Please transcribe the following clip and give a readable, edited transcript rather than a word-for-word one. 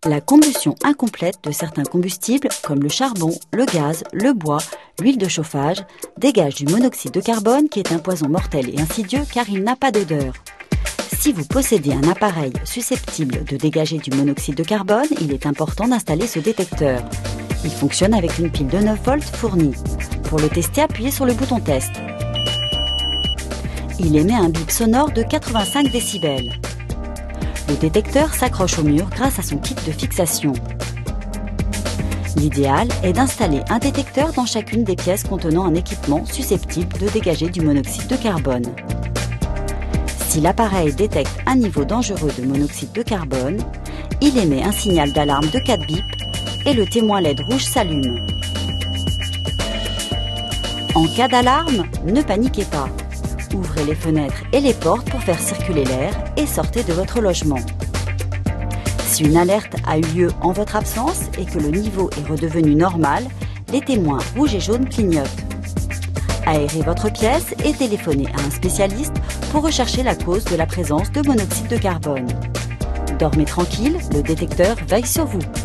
La combustion incomplète de certains combustibles, comme le charbon, le gaz, le bois, l'huile de chauffage, dégage du monoxyde de carbone qui est un poison mortel et insidieux car il n'a pas d'odeur. Si vous possédez un appareil susceptible de dégager du monoxyde de carbone, il est important d'installer ce détecteur. Il fonctionne avec une pile de 9 volts fournie. Pour le tester, appuyez sur le bouton test. Il émet un bip sonore de 85 décibels. Le détecteur s'accroche au mur grâce à son kit de fixation. L'idéal est d'installer un détecteur dans chacune des pièces contenant un équipement susceptible de dégager du monoxyde de carbone. Si l'appareil détecte un niveau dangereux de monoxyde de carbone, il émet un signal d'alarme de 4 bips et le témoin LED rouge s'allume. En cas d'alarme, ne paniquez pas. Ouvrez les fenêtres et les portes pour faire circuler l'air et sortez de votre logement. Si une alerte a eu lieu en votre absence et que le niveau est redevenu normal, les témoins rouges et jaunes clignotent. Aérez votre pièce et téléphonez à un spécialiste pour rechercher la cause de la présence de monoxyde de carbone. Dormez tranquille, le détecteur veille sur vous.